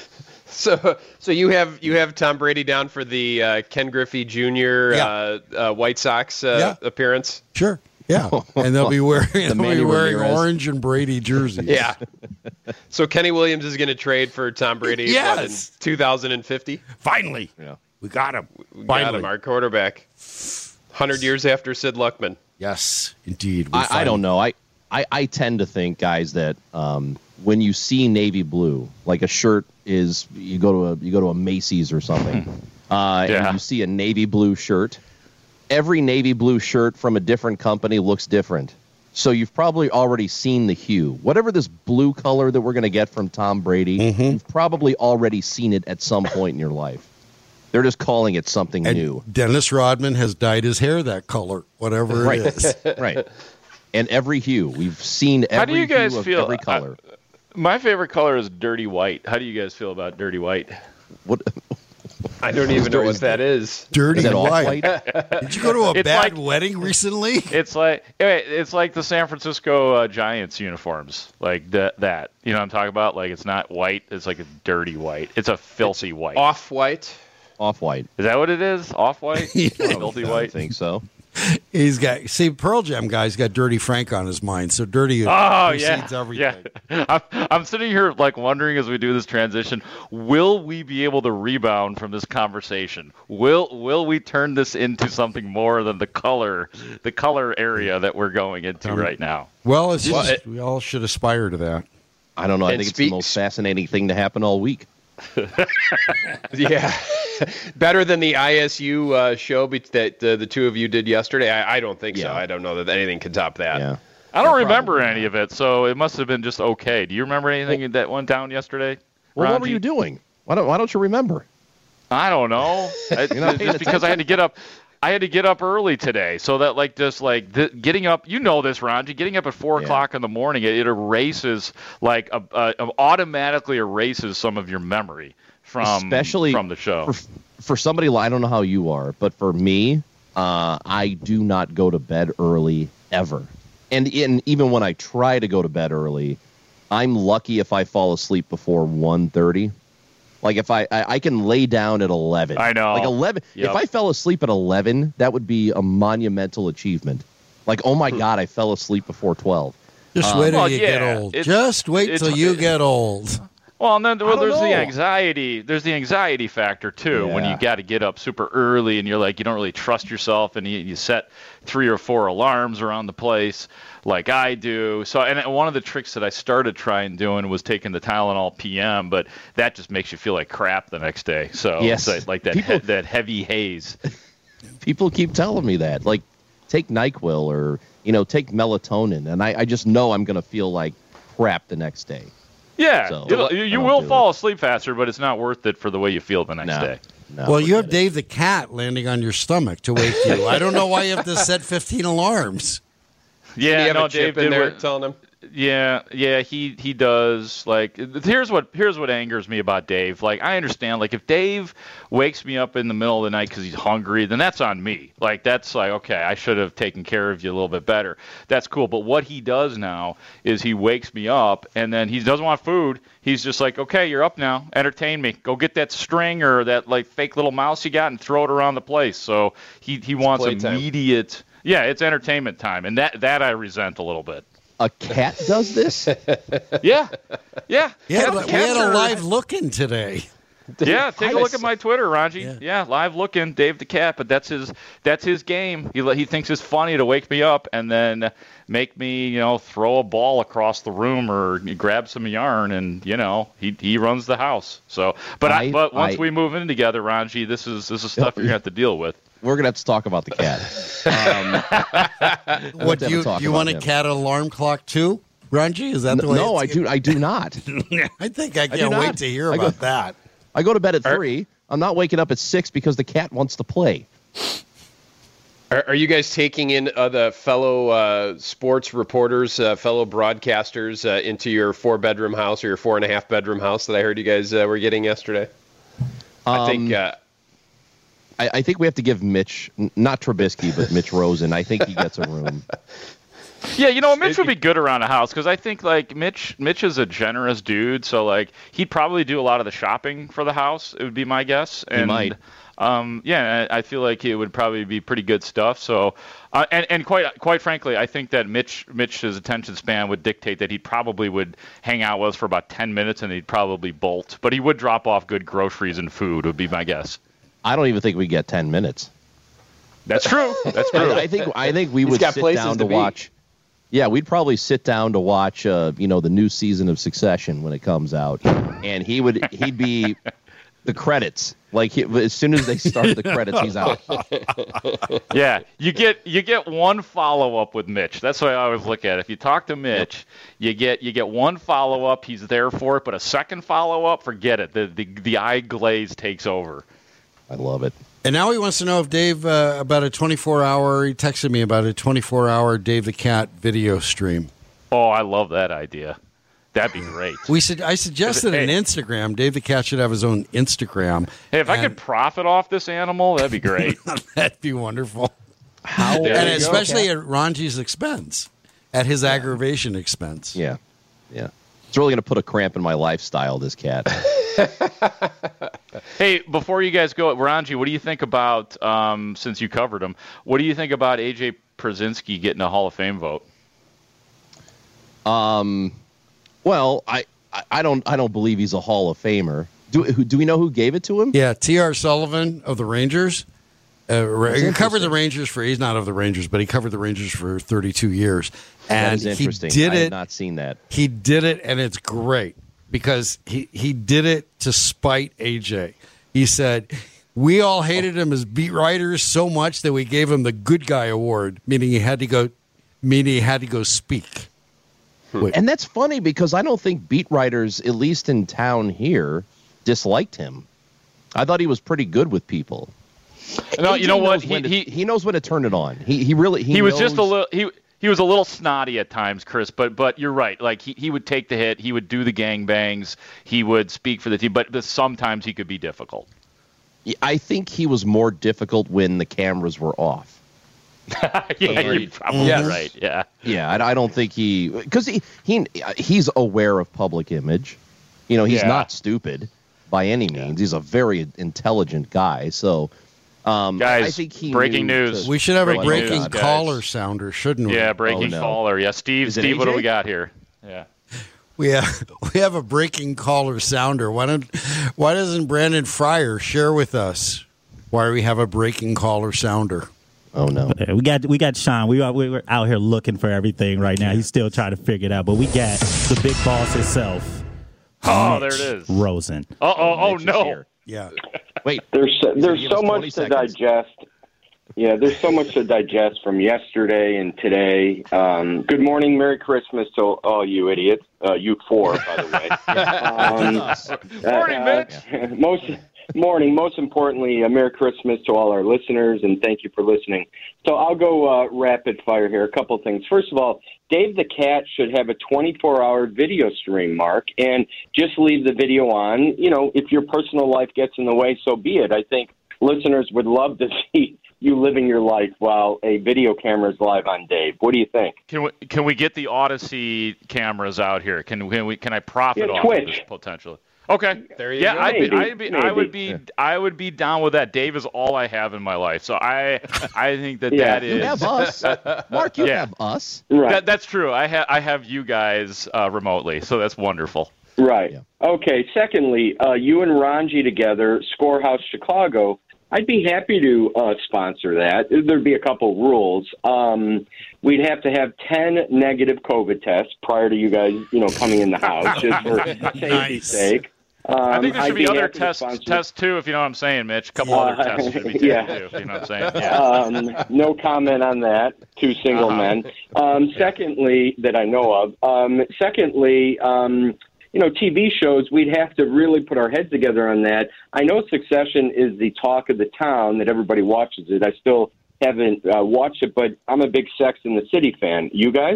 So, so you have you have Tom Brady down for the uh, Ken Griffey Junior Yeah. uh, uh, White Sox uh, Yeah. appearance. Sure. Yeah, and they'll be wearing they'll be Manny wearing Ramirez. orange and Brady jerseys. Yeah. So Kenny Williams is going to trade for Tom Brady what, in Yes. two thousand fifty. Finally, Yeah. we got him. We Finally. got him, our quarterback. one hundred years after Sid Luckman. Yes, indeed. We I, I finally- don't know. I, I, I tend to think, guys, that um, when you see navy blue, like a shirt is, you go to a you go to a Macy's or something, uh, Yeah. and you see a navy blue shirt. Every navy blue shirt from a different company looks different. So you've probably already seen the hue. Whatever this blue color that we're going to get from Tom Brady, Mm-hmm. you've probably already seen it at some point in your life. They're just calling it something And new. Dennis Rodman has dyed his hair that color, whatever it Right. is. Right. And every hue. We've seen every How do you guys hue of feel? every color. Uh, my favorite color is dirty white. How do you guys feel about dirty white? What? I don't even know what that is. Dirty Is that white. off-white? Did you go to a It's bad like- wedding recently? It's like it's like the San Francisco uh, Giants uniforms, like that. That you know what I'm talking about? Like it's not white. It's like a dirty white. It's a filthy white. Off-white. Off-white. Is that what it is? Off white? Filthy I white? think so. He's got see Pearl Jam guy's got Dirty Frank on his mind, so Dirty Oh precedes yeah, everything. yeah. I'm, I'm sitting here like wondering as we do this transition, will we be able to rebound from this conversation? Will will we turn this into something more than the color, the color area that we're going into Um, right now? Well, it's Well, just, it- we all should aspire to that. I don't know. I And think it's the speaks- most fascinating thing to happen all week. Yeah, better than the I S U uh, show be- that uh, the two of you did yesterday. I, I don't think Yeah. so. I don't know that anything can top that. Yeah. I don't Yeah, remember probably. any of it, so it must have been just okay. Do you remember anything that went down yesterday? Well, what were Ranji? you doing? Why don't Why don't you remember? I don't know. I, You're not paying just because I had to get up. I had to get up early today, so that like just like the, getting up. You know this, Ranji. Getting up at four Yeah. o'clock in the morning, it, it erases like a, a, automatically erases some of your memory from Especially from the show. For, for somebody, I don't know how you are, but for me, uh, I do not go to bed early ever. And in, even when I try to go to bed early, I'm lucky if I fall asleep before one thirty. Like if I, I I can lay down at eleven. I know. Like eleven. Yep. If I fell asleep at eleven, that would be a monumental achievement. Like, oh my God, I fell asleep before twelve. Just Um, wait till well, you yeah, get old. it's- Just wait it's- till you get old. Well, and then well, don't there's the know. anxiety. There's the anxiety factor too. When Yeah. you got to get up super early and you're like you don't really trust yourself, and you, you set three or four alarms around the place, like I do. So, and one of the tricks that I started trying doing was taking the Tylenol P M, but that just makes you feel like crap the next day. So, Yes. it's like that People- he, that heavy haze. People keep telling me that. Like, take NyQuil or, you know, take melatonin. And I, I just know I'm going to feel like crap the next day. Yeah, So, it'll- I you, you don't will do fall asleep faster, but it's not worth it for the way you feel the next No. day. No, well, you have forget it. Dave the cat landing on your stomach to wake you. I don't know why you have to set fifteen alarms. Yeah, Do you have no, a chip Dave in did there what- telling him? Yeah, yeah, he he does. Like, here's what here's what angers me about Dave. Like, I understand. Like, if Dave wakes me up in the middle of the night because he's hungry, then that's on me. Like, that's like, okay, I should have taken care of you a little bit better. That's cool. But what he does now is he wakes me up, and then he doesn't want food. He's just like, okay, you're up now. Entertain me. Go get that string or that like fake little mouse you got and throw it around the place. So he he wants playtime. immediate. Yeah, it's entertainment time, and that that I resent a little bit. A cat does this? Yeah, yeah. Yeah, Cat- but we cats had a are- live look-in today. Yeah, take a I look just- at my Twitter, Ranji. Yeah. Yeah. live looking, Dave the cat. But that's his that's his game. He he thinks it's funny to wake me up and then make me, you know, throw a ball across the room or grab some yarn, and you know, he he runs the house. So, but I, I- but once I- we move in together, Ranji, this is this is stuff you're gonna have to deal with. We're going to have to talk about the cat. Um, What to do you talk you about want a him. ct alarm clock too, Ranji? Is that the way? No, I it's- do. I do not. I think I do can't not. wait to hear I go- about that. I go to bed at three. I'm not waking up at six because the cat wants to play. Are, are you guys taking in uh, the fellow uh, sports reporters, uh, fellow broadcasters uh, into your four-bedroom house or your four-and-a-half-bedroom house that I heard you guys uh, were getting yesterday? I think Um, uh, I, I think we have to give Mitch, n- not Trubisky, but Mitch Rosen. I think he gets a room. Yeah, you know, Mitch would be good around the house because I think like Mitch, Mitch is a generous dude, so like he'd probably do a lot of the shopping for the house. It would be my guess. And, might. Um, yeah, I I feel like it would probably be pretty good stuff. So, uh, and and quite quite frankly, I think that Mitch Mitch's attention span would dictate that he probably would hang out with us for about ten minutes and he'd probably bolt. But he would drop off good groceries and food. Would be my guess. I don't even think we get ten minutes. That's true. That's true. I, I think I think we He's would got sit places down to to be. watch. Yeah, we'd probably sit down to watch, uh, you know, the new season of Succession when it comes out, and he would he'd be the credits. Like he, as soon as they start the credits, he's out. Yeah, you get you get one follow up with Mitch. That's what I always look at. If you talk to Mitch, you get you get one follow up. He's there for it, but a second follow up, forget it. The the the eye glaze takes over. I love it. And now he wants to know if Dave uh, about a twenty-four hour. He texted me about a twenty-four hour Dave the Cat video stream. Oh, I love that idea. That'd be great. We said I suggested an Instagram. Dave the Cat should have his own Instagram. Hey, if I And could profit off this animal, that'd be great. that'd be wonderful. How There and you go, especially Cat. at Ranji's expense, at his aggravation expense. Yeah, yeah. It's really going to put a cramp in my lifestyle. This cat. Hey, before you guys go, Ranji, what do you think about, um, since you covered him, what do you think about A J Przinsky getting a Hall of Fame vote? Um, well, I, I, I don't I don't believe he's a Hall of Famer. Do who, do we know who gave it to him? Yeah, T R Sullivan of the Rangers. Uh, Ra- he That's covered the interesting. Rangers for. He's not of the Rangers, but he covered the Rangers for thirty-two years. That And is he interesting. did I it. have not seen that. He did it, and it's great. because he, he did it to spite A J. He said, we all hated him as beat writers so much that we gave him the good guy award, meaning he had to go, meaning he had to go speak. Wait. And that's funny because I don't think beat writers, at least in town here, disliked him. I thought he was pretty good with people. No, you know what? He, to, he he knows when to turn it on. He he really he, he was knows... just a little he he was a little snotty at times, Chris. But but you're right. Like he, he would take the hit. He would do the gangbangs. He would speak for the team. But sometimes he could be difficult. I think he was more difficult when the cameras were off. yeah, you're probably yes. right. Yeah, yeah. I, I don't think he because he, he he's aware of public image. You know, he's yeah. not stupid by any means. He's a very intelligent guy. So, um, guys, I think he breaking news. To, we should have breaking a breaking news, caller guys. sounder, shouldn't we? Yeah, breaking oh, no. caller. Yeah, Steve. Is it Steve, A J? what do we got here? Yeah. We have we have a breaking caller sounder. Why don't why doesn't Brandon Fryer share with us why we have a breaking caller sounder? Oh no, we got we got Sean. We are we're out here looking for everything right now. He's still trying to figure it out, but we got the big boss himself. Oh, Mitch there it is, Rosen. Oh, oh, oh no. Yeah. Wait, there's so, there's so much to seconds. digest. Yeah, there's so much to digest from yesterday and today. Um, good morning, Merry Christmas to all you idiots. Uh, you four, by the way. um, morning, uh, Mitch. Uh, most morning. Most importantly, uh, Merry Christmas to all our listeners, and thank you for listening. So I'll go uh, rapid fire here. A couple of things. First of all, Dave the Cat should have a twenty-four hour video stream, Mark, and just leave the video on. You know, if your personal life gets in the way, so be it. I think listeners would love to see you living your life while a video camera is live on Dave. What do you think? Can we can we get the Odyssey cameras out here? Can can we can I profit yeah, off Twitch. of this potentially? Okay. There you yeah, go. I'd be, Maybe, I'd be, I would be, yeah. I would be down with that. Dave is all I have in my life, so I, I think that Yeah. that is. You have us, Mark. You Yeah. have us. Right. That, that's true. I have, I have you guys uh, remotely, so that's wonderful. Right. Yeah. Okay. Secondly, uh, you and Ranji together, Scorehouse Chicago. I'd be happy to uh, sponsor that. There'd be a couple rules. Um, we'd have to have ten negative COVID tests prior to you guys, you know, coming in the house, just for safety's Nice. sake. Um, I think there should I'd be other happy to tests, sponsor- tests too, if you know what I'm saying, Mitch. A couple Uh, other tests should be taken yeah. too, if you know what I'm saying. Yeah. Um, no comment on that. Two single Uh-huh. men. Um, secondly, that I know of. Um, secondly, um, you know, T V shows, we'd have to really put our heads together on that. I know Succession is the talk of the town, that everybody watches it. I still haven't uh, watched it, but I'm a big Sex and the City fan. You guys?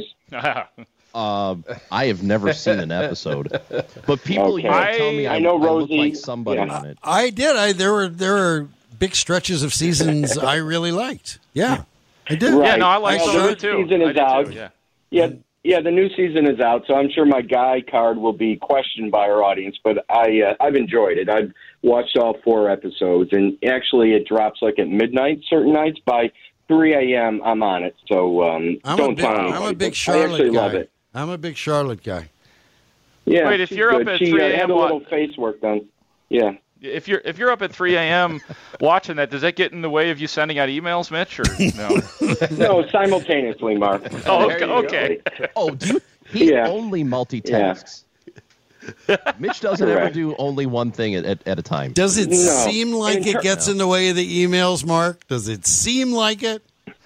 Uh, I have never seen an episode, but people Okay. you know, tell me I- I, I know I look Rosie- like somebody yeah. on it. I did. I there were there were big stretches of seasons I really liked. Yeah, I did. Right. Yeah, no, I like Well, some of the it too. season I is do out. too, yeah. Yeah, yeah, the new season is out, so I'm sure my guy card will be questioned by our audience. But I, uh, I've enjoyed it. I've watched all four episodes, and actually, it drops like at midnight certain nights. By three a.m., I'm on it. So um, I'm don't a big, tell anybody. I'm a big but I Charlotte actually guy. love it. I'm a big Charlotte guy. Yeah, Wait, if she's you're up good. at she three uh, a.m., had a what- little face work done. Yeah. If you're if you're up at three a.m. watching that, does that get in the way of you sending out emails, Mitch? Or no? No, simultaneously, Mark. Oh, There okay. you go. okay. Oh, do you, he Yeah. only multitasks. Mitch doesn't ever Correct. do only one thing at, at, at a time. Does it No. seem like In it ter- gets in the way of the emails, Mark? Does it seem like it?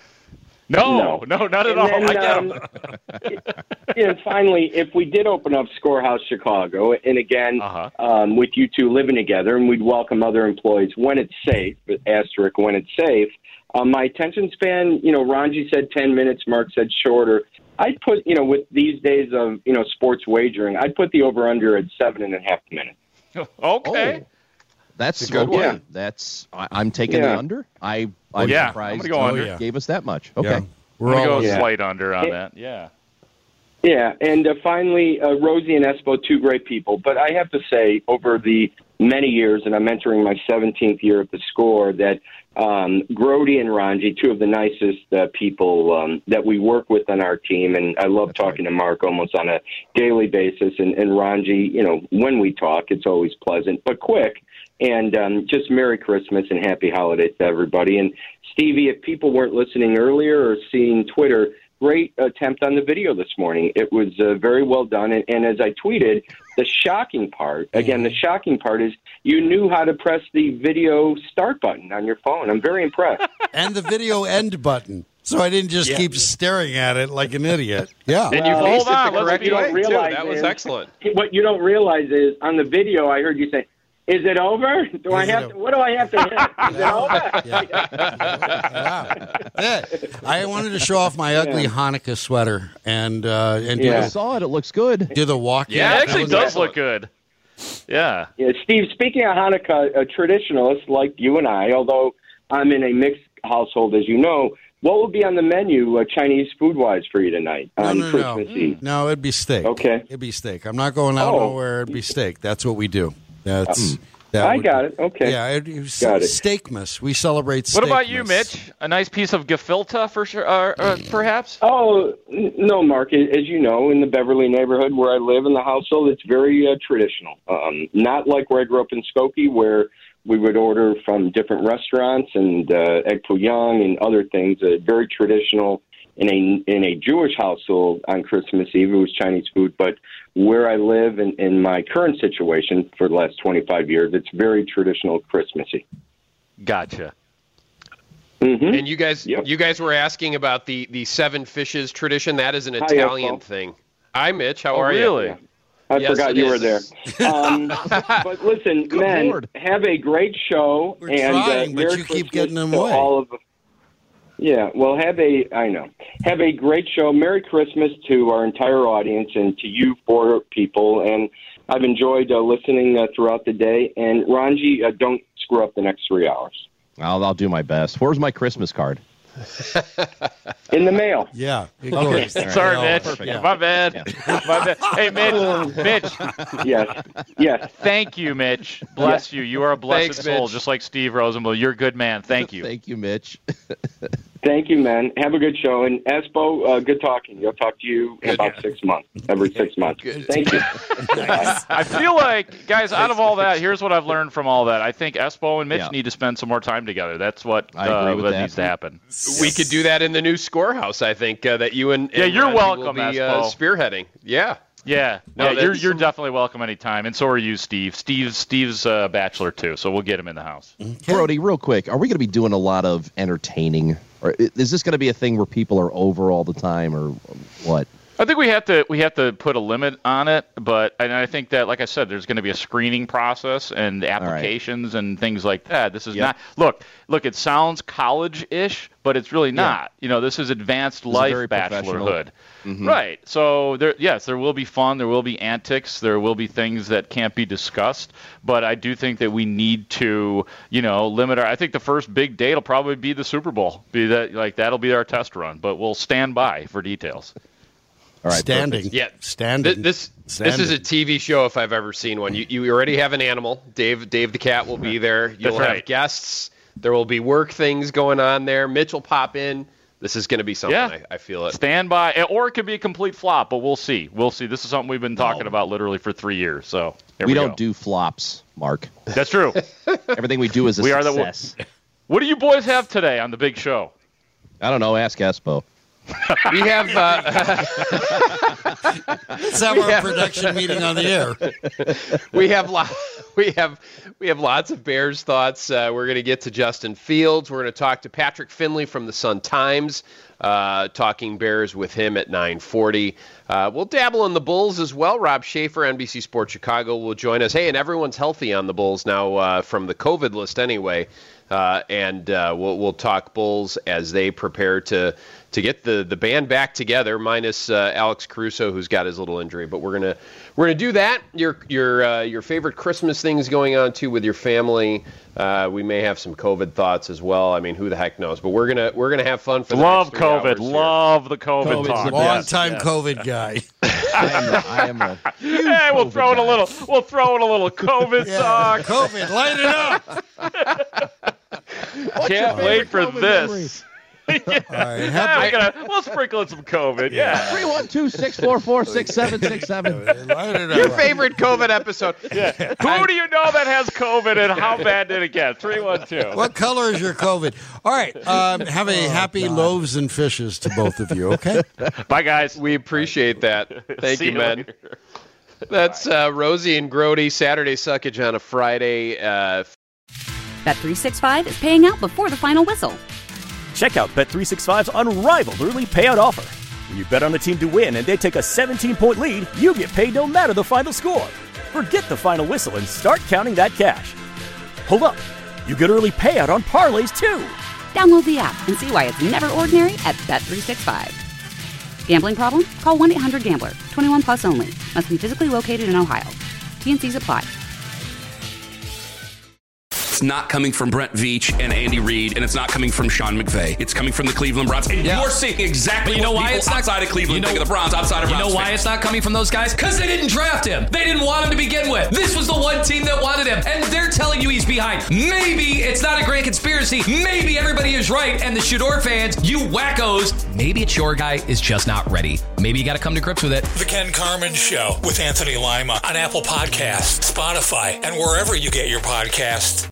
No, no, not at And all. then, I get um, 'em. And finally, if we did open up Scorehouse Chicago, and again, Uh-huh. um, with you two living together, and we'd welcome other employees when it's safe, asterisk, when it's safe, um, my attention span, you know, Ranji said ten minutes, Mark said shorter. I'd put, you know, with these days of, you know, sports wagering, I'd put the over-under at seven and a half minutes. Okay. Oh, that's It's a good okay. one. That's I, I'm taking Yeah. the under. I I'm Yeah, I'm surprised gonna go under. you gave us that much. Okay. Yeah. We're I'm all gonna go Yeah. slight under on It- that. Yeah. Yeah, and uh, finally, uh, Rosie and Espo, two great people. But I have to say, over the many years, and I'm entering my seventeenth year at the Score, that um, Grody and Ranji, two of the nicest uh, people um, that we work with on our team, and I love That's talking to Mark almost on a daily basis. And, and Ranji, you know, when we talk, it's always pleasant, but quick. And um, just Merry Christmas and Happy Holidays to everybody. And Stevie, if people weren't listening earlier or seeing Twitter, great attempt on the video this morning. It was uh, very well done. And, and as I tweeted, the shocking part, again, the shocking part is you knew how to press the video start button on your phone. I'm very impressed. And the video end button. So I didn't just Yeah. keep staring at it like an idiot. Yeah. And you Well, placed hold it on, the let's correct be- way, don't realize too. That was is- excellent. What you don't realize is on the video, I heard you say, "Is it over? Do I Is it have over? to? What do I have to hit? Is it over?" Yeah. I wanted to show off my ugly Yeah. Hanukkah sweater and uh, and Yeah. do, I saw it. It looks good. do the walk. Yeah, it actually does look good. Yeah. Yeah, Steve, speaking of Hanukkah, a traditionalist like you and I, although I'm in a mixed household, as you know, what will be on the menu uh, Chinese food-wise for you tonight No, on no, no. Christmas Eve? No, it'd be steak. Okay. It'd be steak. I'm not going out Oh. nowhere. It'd be steak. That's what we do. That's. Mm. that I would got be- it. Okay. Yeah, it, it's Got it. Steakmas. We celebrate steakmas. What about you, Mitch? A nice piece of gefilte, for sure, uh, uh, perhaps? Oh, n- no, Mark. a- As you know, in the Beverly neighborhood where I live in the household, it's very uh, traditional. Um, not like where I grew up in Skokie, where we would order from different restaurants and uh, egg foo young and other things. Uh, very traditional in a in a Jewish household on Christmas Eve. It was Chinese food, but where I live in, in my current situation for the last twenty-five years, it's very traditional Christmassy. Gotcha. Mm-hmm. And you guys, you guys were asking about the the seven fishes tradition. That is an Hi, Italian Espo. thing. Hi, Mitch. How Oh, are really? you? I Yes, forgot it you were is. there. Um, but listen, men, Lord. have a great show. We're and trying, uh, but Merry you keep Christmas getting them to away. all of. Yeah, well, have a I know have a great show. Merry Christmas to our entire audience and to you four people. And I've enjoyed uh, listening uh, throughout the day. And Ranji, uh, don't screw up the next three hours. I'll, I'll do my best. Where's my Christmas card? In the mail. Yeah. of course. Sorry, Yeah, Mitch. perfect. My bad. My bad. Hey, Mitch. Mitch. Yes. Yes. Thank you, Mitch. Bless you. You are a blessed Thanks, soul, Mitch. just like Steve Rosenbluth. You're a good man. Thank you. Thank you, Mitch. Thank you, man. Have a good show. And Espo, uh, good talking. I'll talk to you in about six months, every six months. Thank you. I feel like, guys, out of all that, here's what I've learned from all that. I think Espo and Mitch Yeah. need to spend some more time together. That's what I uh, agree with what that. needs to happen. We could do that in the new Scorehouse. I think uh, that you and, Yeah, and you're Ranji welcome, will be uh, Espo. spearheading. Yeah. Yeah, No, yeah, you're that's you're some- definitely welcome anytime, and so are you, Steve. Steve's Steve's a bachelor too, so we'll get him in the house. Brody, real quick, are we going to be doing a lot of entertaining? Or i- is this going to be a thing where people are over all the time, or what? I think we have to we have to put a limit on it, but and I think that, like I said, there's going to be a screening process and applications and things like that. This is Yep. not look look. It sounds college-ish, but it's really not. You know, this is advanced This is life very professional. bachelorhood, Mhm. right? So there, yes, there will be fun, there will be antics, there will be things that can't be discussed. But I do think that we need to, you know, limit our. I think the first big date will probably be the Super Bowl. Be that like that'll be our test run, but we'll stand by for details. All right, Standing. perfect. Yeah. Standing. Th- This Standing. this is a T V show if I've ever seen one. You you already have an animal. Dave Dave the cat will be there. You'll That's have right. guests. There will be work things going on there. Mitch will pop in. This is going to be something. Yeah. I, I feel it. Stand by, or it could be a complete flop, but we'll see. We'll see. This is something we've been talking about literally for three years. So here We we, don't go. do flops, Mark. That's true. Everything we do is a We are the- success. What do you boys have today on the big show? I don't know. Ask Espo. We have uh, Let's have We our have- production meeting on the air. we have lo- we have we have lots of Bears thoughts. Uh, we're going to get to Justin Fields. We're going to talk to Patrick Finley from the Sun Times, uh, talking Bears with him at nine forty. Uh, we'll dabble in the Bulls as well. Rob Schaefer, N B C Sports Chicago, will join us. Hey, and everyone's healthy on the Bulls now uh, from the COVID list anyway. Uh, and uh, we'll we'll talk Bulls as they prepare to to get the, the band back together, minus uh, Alex Caruso, who's got his little injury. But we're gonna we're gonna do that. Your your uh, your favorite Christmas things going on too with your family. Uh, we may have some COVID thoughts as well. I mean, who the heck knows? But we're gonna we're gonna have fun for the Love next three COVID. hours here. Love the COVID COVID's talk. the Long Yes, time yes. COVID guy. I am a, I am a huge Hey, we'll COVID throw in a guy. little. We'll throw in a little COVID Yeah, talk. COVID, light it up. Can't wait for COVID this. memory? yeah. All right, yeah, we're gonna, we'll sprinkle in some COVID. Yeah. three one two, six four four, six seven six seven. Your favorite COVID episode. Yeah. Who do you know that has COVID and how bad did it get? three one two. What color is your COVID? All right. Um, have a Oh, happy God. loaves and fishes to both of you, okay? Bye, guys. We appreciate that. Thank See you, you man. later. That's uh, Rosie and Grody, Saturday Suckage on a Friday. Uh, Bet three sixty-five is paying out before the final whistle. Check out Bet three sixty-five's unrivaled early payout offer. When you bet on a team to win and they take a seventeen-point lead, you get paid no matter the final score. Forget the final whistle and start counting that cash. Hold up. You get early payout on parlays, too. Download the app and see why it's never ordinary at Bet three sixty-five. Gambling problem? Call one eight hundred gambler. twenty-one plus only. Must be physically located in Ohio. T and Cs apply. It's not coming from Brent Veach and Andy Reid, and it's not coming from Sean McVay. It's coming from the Cleveland Browns. And Yeah. you're seeing exactly But you know what why people it's not outside of Cleveland you know, think of the Browns, outside of You Browns know why fans. it's not coming from those guys? Because they didn't draft him. They didn't want him to begin with. This was the one team that wanted him, and they're telling you he's behind. Maybe it's not a grand conspiracy. Maybe everybody is right, and the Shador fans, you wackos, maybe it's your guy is just not ready. Maybe you got to come to grips with it. The Ken Carmen Show with Anthony Lima on Apple Podcasts, Spotify, and wherever you get your podcasts.